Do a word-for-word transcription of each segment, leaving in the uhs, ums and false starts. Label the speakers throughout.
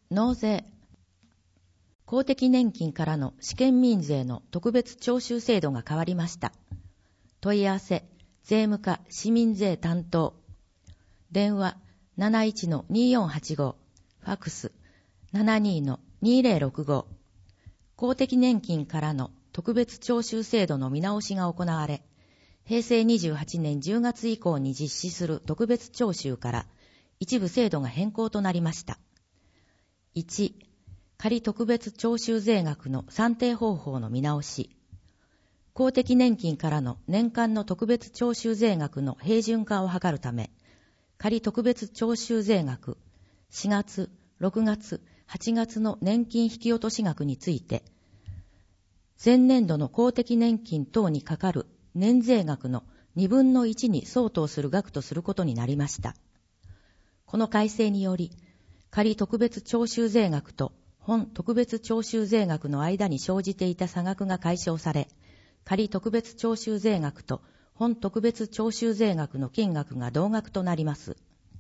Speaker 1: 納税。公的年金からの試験民税の特別徴収制度が変わりました。問い合わせ、税務課市民税担当。電話 なないちのにーよんはちご、ファックス ななにのにーぜろろくご。公的年金からの特別徴収制度の見直しが行われ、へいせいにじゅうはちねんじゅうがつ以降に実施する特別徴収から一部制度が変更となりました。いち、仮特別徴収税額の算定方法の見直し。公的年金からの年間の特別徴収税額の平準化を図るため、仮特別徴収税額しがつ、ろくがつ、はちがつの年金引き落とし額について、前年度の公的年金等にかかる年税額のにぶんのいちに相当する額とすることになりました。この改正により、仮特別徴収税額と本特別徴収税額の間に生じていた差額が解消され、仮特別徴収税額と本特別徴収税額の金額が同額となります。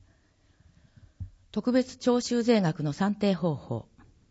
Speaker 1: 特別徴収税額の算定方法。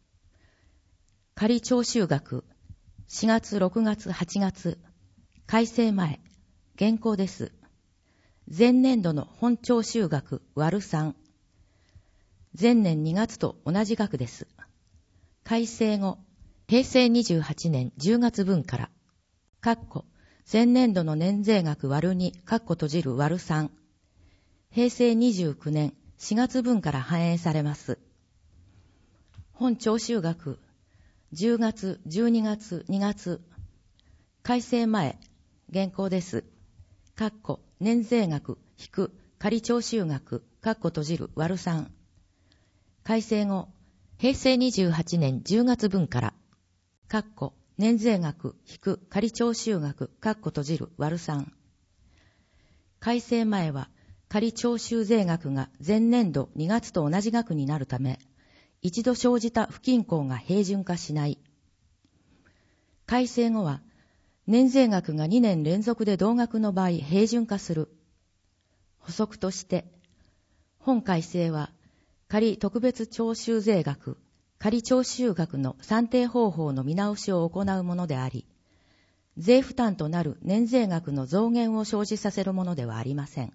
Speaker 1: 仮徴収額しがつ、ろくがつ、はちがつ、改正前、現行です。前年度の本徴収額割るさん。前年にがつと同じ額です。改正後、へいせいにじゅうはちねんじゅうがつ分から、括弧前年度の年税額割るに、括弧閉じる割るさん。へいせいにじゅうきゅうねんしがつ分から反映されます。本徴収額、じゅうがつ、じゅうにがつ、にがつ、改正前、現行です。括弧年税額引く仮徴収額、括弧閉じる割るさん。改正後、へいせいにじゅうはちねんじゅうがつ分から、括弧年税額引く仮徴収額、括弧閉じる割るさん。改正前は、仮徴収税額が前年度にがつと同じ額になるため、一度生じた不均衡が平準化しない。改正後は、年税額がにねん連続で同額の場合平準化する。補足として、本改正は、仮特別徴収税額、仮徴収額の算定方法の見直しを行うものであり、税負担となる年税額の増減を生じさせるものではありません。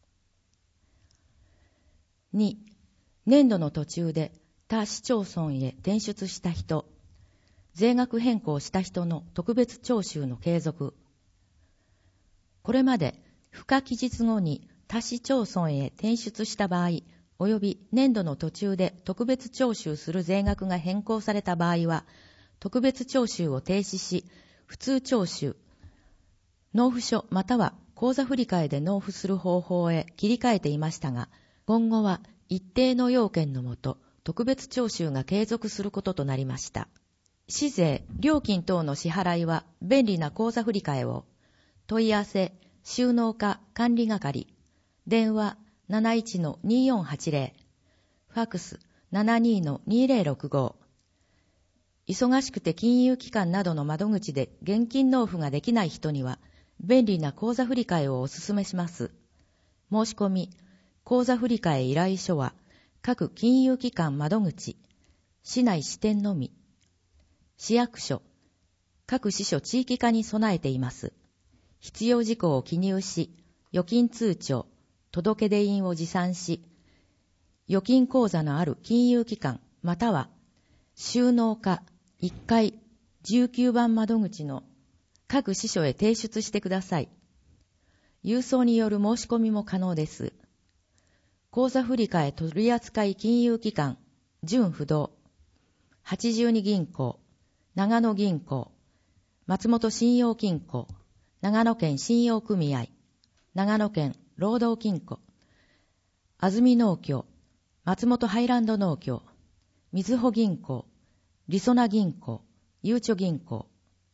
Speaker 1: に、年度の途中で他市町村へ転出した人、税額変更した人の特別徴収の継続。これまで付加期日後に他市町村へ転出した場合、及び年度の途中で特別徴収する税額が変更された場合は、特別徴収を停止し、普通徴収、納付書または口座振替で納付する方法へ切り替えていましたが、今後は一定の要件のもと、特別徴収が継続することとなりました。市税、料金等の支払いは便利な口座振替を、問い合わせ、収納課管理係、電話 なないちのにーよんはちぜろ、ファックス ななにのにーぜろろくご、忙しくて金融機関などの窓口で現金納付ができない人には、便利な口座振替をお勧めします。申し込み、口座振替依頼書は、各金融機関窓口、市内支店のみ、市役所、各支所地域課に備えています。必要事項を記入し、預金通帳、届出印を持参し、預金口座のある金融機関または収納課いっかいじゅうきゅうばん窓口の各支所へ提出してください。郵送による申し込みも可能です。口座振替取扱金融機関、純不動、はちじゅうに銀行、長野銀行、松本信用金庫、長野県信用組合、長野県労働金庫、安住農協、松本ハイランド農協、みずほ銀行、りそな銀行、ゆうちょ銀行。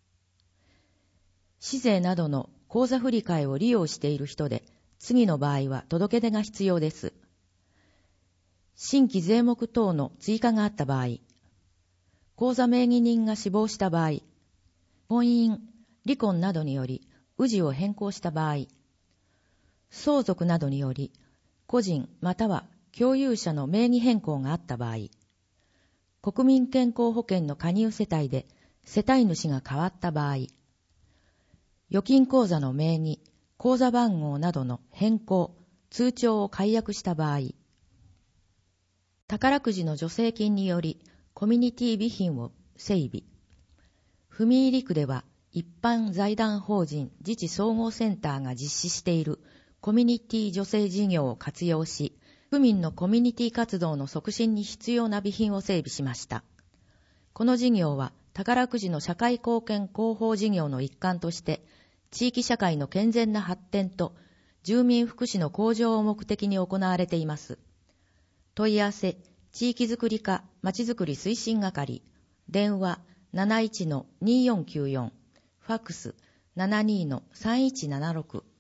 Speaker 1: 市税などの口座振替を利用している人で、次の場合は届け出が必要です。新規税目等の追加があった場合、口座名義人が死亡した場合、婚姻、離婚などにより氏を変更した場合、相続などにより個人または共有者の名義変更があった場合、 国民健康保険の加入世帯で世帯主が変わった場合、預金口座の名義、口座番号などの変更、通帳を解約した場合、宝くじの助成金によりコミュニティ備品を整備。踏入区では一般財団法人自治総合センターが実施しているコミュニティ助成事業を活用し、区民のコミュニティ活動の促進に必要な備品を整備しました。この事業は宝くじの社会貢献広報事業の一環として、地域社会の健全な発展と住民福祉の向上を目的に行われています。問い合わせ、地域づくり課まちづくり推進係、電話 なないちのによんきゅうよん、ファックス ななにのさんいちななろく。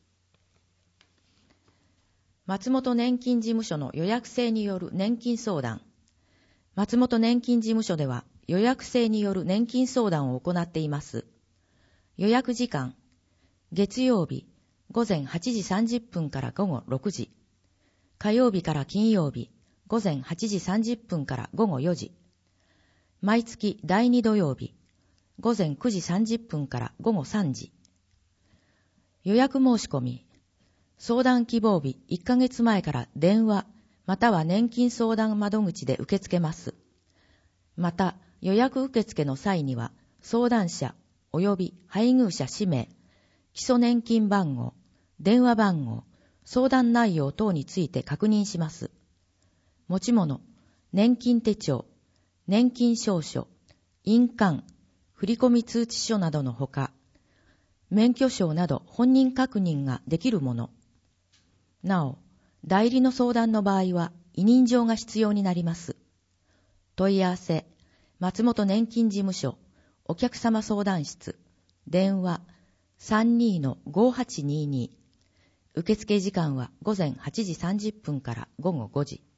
Speaker 1: 松本年金事務所の予約制による年金相談。松本年金事務所では予約制による年金相談を行っています。予約時間、月曜日午前はちじさんじゅっぷんから午後ろくじ、火曜日から金曜日午前はちじさんじゅっぷんから午後よじ、毎月だいに土曜日午前くじさんじゅっぷんから午後さんじ。予約申し込み、相談希望日いっかげつまえから電話または年金相談窓口で受け付けます。また予約受付の際には相談者及び配偶者氏名、基礎年金番号、電話番号、相談内容等について確認します。持ち物、年金手帳、年金証書、印鑑、振込通知書などのほか、免許証など本人確認ができるもの。なお、代理の相談の場合は委任状が必要になります。問い合わせ、松本年金事務所、お客様相談室、電話 さんにのごはちにに。受付時間は午前はちじさんじゅっぷんから午後ごじ。